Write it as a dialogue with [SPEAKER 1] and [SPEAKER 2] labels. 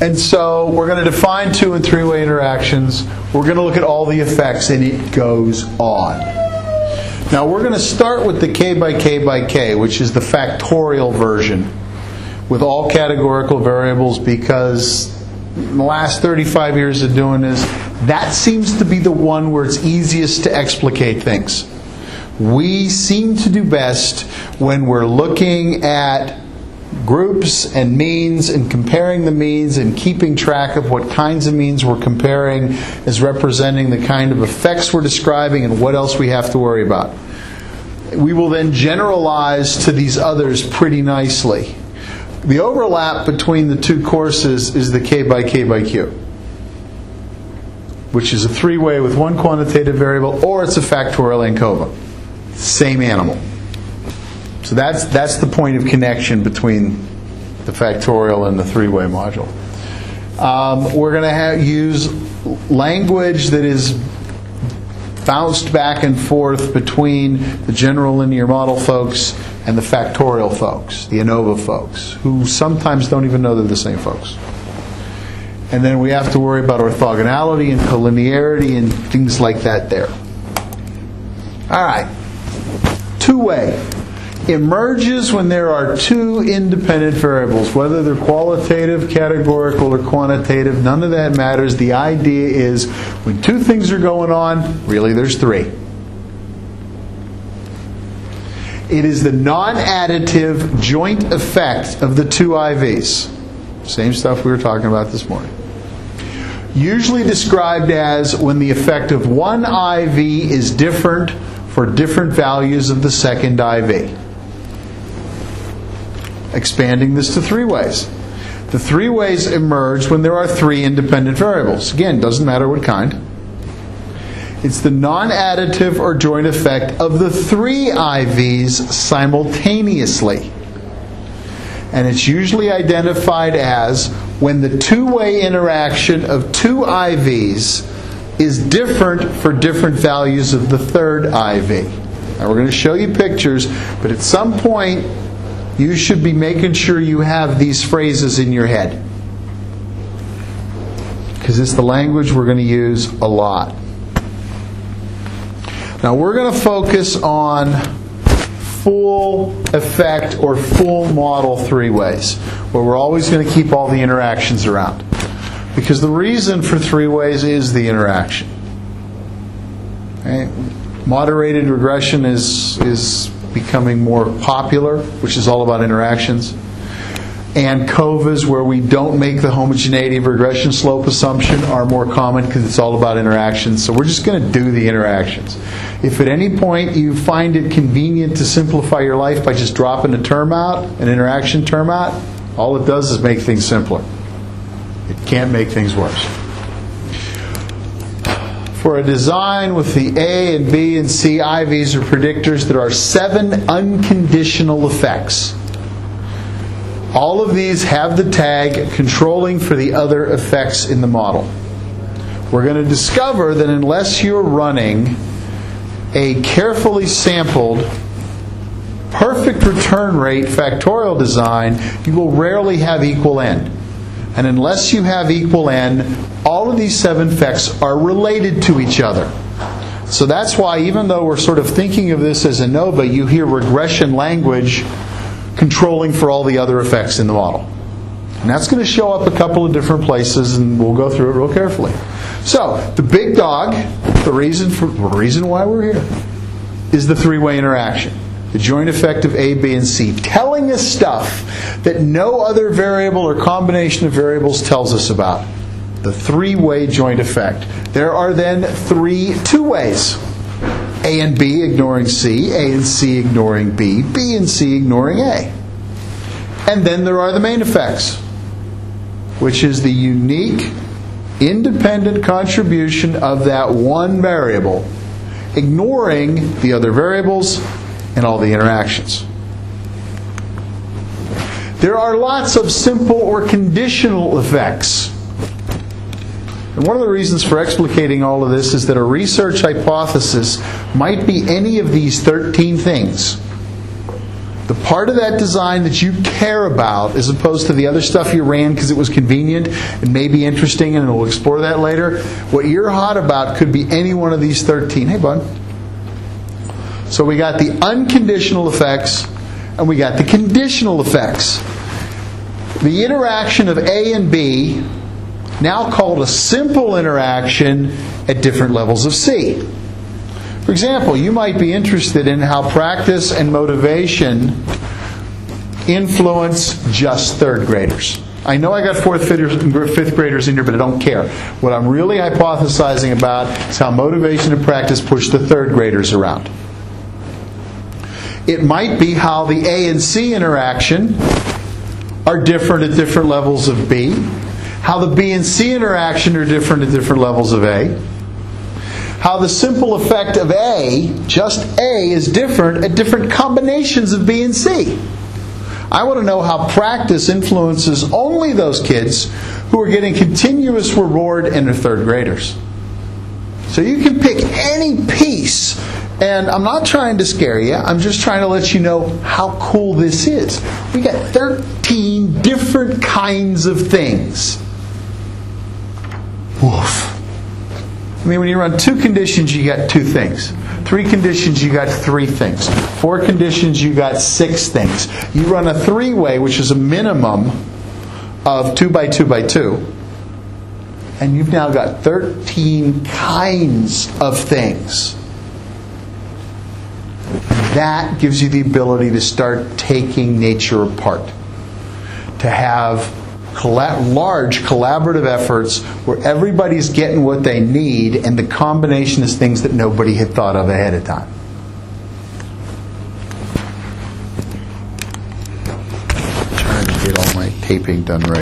[SPEAKER 1] And so we're going to define two- and three-way interactions. We're going to look at all the effects, and it goes on. Now we're going to start with the k by k by k, which is the factorial version, with all categorical variables, because in the last 35 years of doing this, that seems to be the one where it's easiest to explicate things. We seem to do best when we're looking at groups and means and comparing the means and keeping track of what kinds of means we're comparing as representing the kind of effects we're describing and what else we have to worry about. We will then generalize to these others pretty nicely. The overlap between the two courses is the k by k by q, which is a three-way with one quantitative variable, or it's a factorial ANCOVA. Same animal. So that's the point of connection between the factorial and the three-way module. We're going to use language that is bounced back and forth between the general linear model folks and the factorial folks, the ANOVA folks, who sometimes don't even know they're the same folks. And then we have to worry about orthogonality and collinearity and things like that there. All right. Two-way emerges when there are two independent variables, whether they're qualitative, categorical, or quantitative. None of that matters. The idea is when two things are going on, really there's three. It is the non-additive joint effect of the two IVs. Same stuff we were talking about this morning. Usually described as when the effect of one IV is different for different values of the second IV. Expanding this to three ways. The three ways emerge when there are three independent variables. Again, doesn't matter what kind. It's the non-additive or joint effect of the three IVs simultaneously. And it's usually identified as when the two-way interaction of two IVs is different for different values of the third IV. Now we're going to show you pictures, but at some point you should be making sure you have these phrases in your head, because it's the language we're going to use a lot. Now we're going to focus on full effect or full model three ways, where we're always going to keep all the interactions around. Because the reason for three ways is the interaction. Okay? Moderated regression is becoming more popular, which is all about interactions. And ANCOVAs, where we don't make the homogeneity of regression slope assumption, are more common because it's all about interactions. So we're just going to do the interactions. If at any point you find it convenient to simplify your life by just dropping a term out, an interaction term out, all it does is make things simpler. It can't make things worse. For a design with the A and B and C IVs or predictors, there are 7 unconditional effects. All of these have the tag controlling for the other effects in the model. We're going to discover that unless you're running a carefully sampled, perfect return rate factorial design, you will rarely have equal n. And unless you have equal n, all of these 7 effects are related to each other. So that's why, even though we're sort of thinking of this as ANOVA, you hear regression language controlling for all the other effects in the model. And that's going to show up a couple of different places, and we'll go through it real carefully. So, the big dog, the reason why we're here, is the three-way interaction. The joint effect of A, B, and C, telling us stuff that no other variable or combination of variables tells us about. The three-way joint effect. There are then 3 two-ways. A and B ignoring C, A and C ignoring B, B and C ignoring A. And then there are the main effects, which is the unique, independent contribution of that one variable, ignoring the other variables and all the interactions. There are lots of simple or conditional effects. And one of the reasons for explicating all of this is that a research hypothesis might be any of these 13 things. The part of that design that you care about, as opposed to the other stuff you ran because it was convenient and maybe interesting, and we'll explore that later, what you're hot about could be any one of these 13. Hey, bud. So we got the unconditional effects, and we got the conditional effects. The interaction of A and B, now called a simple interaction at different levels of C. For example, you might be interested in how practice and motivation influence just third graders. I know I got fifth graders in here, but I don't care. What I'm really hypothesizing about is how motivation and practice push the third graders around. It might be how the A and C interaction are different at different levels of B, how the B and C interaction are different at different levels of A, how the simple effect of A, just A, is different at different combinations of B and C. I want to know how practice influences only those kids who are getting continuous reward and are third graders. So you can pick any piece, and I'm not trying to scare you, I'm just trying to let you know how cool this is. We got 13 different kinds of things. Woof. I mean, when you run 2 conditions, you got 2 things. 3 conditions, you got 3 things. 4 conditions, you got 6 things. You run a 3-way, which is a minimum of 2 by 2 by 2. And you've now got 13 kinds of things. That gives you the ability to start taking nature apart. To have large collaborative efforts where everybody's getting what they need, and the combination is things that nobody had thought of ahead of time. I'm trying to get all my taping done right.